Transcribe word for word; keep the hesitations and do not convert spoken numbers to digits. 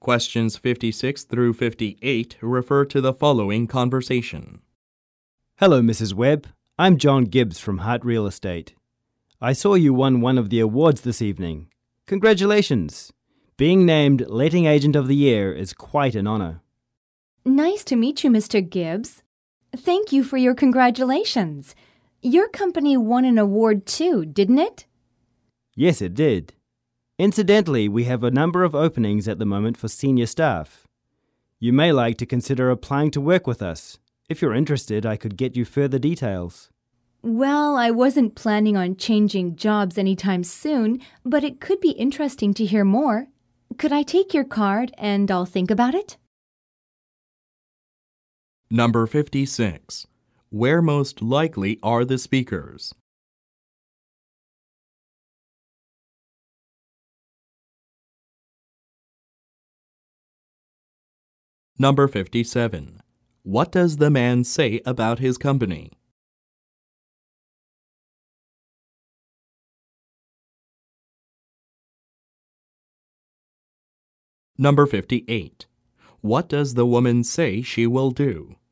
Questions fifty-six through fifty-eight refer to the following conversation. Hello, Missus Webb. I'm John Gibbs from Hart Real Estate. I saw you won one of the awards this evening. Congratulations! Being named Letting Agent of the Year is quite an honor. Nice to meet you, Mister Gibbs. Thank you for your congratulations. Your company won an award too, didn't it? Yes, it did. Incidentally, we have a number of openings at the moment for senior staff. You may like to consider applying to work with us. If you're interested, I could get you further details. Well, I wasn't planning on changing jobs anytime soon, but it could be interesting to hear more. Could I take your card and I'll think about it? Number fifty-six. Where most likely are the speakers? Number fifty-seven. What does the man say about his company? Number fifty-eight. What does the woman say she will do?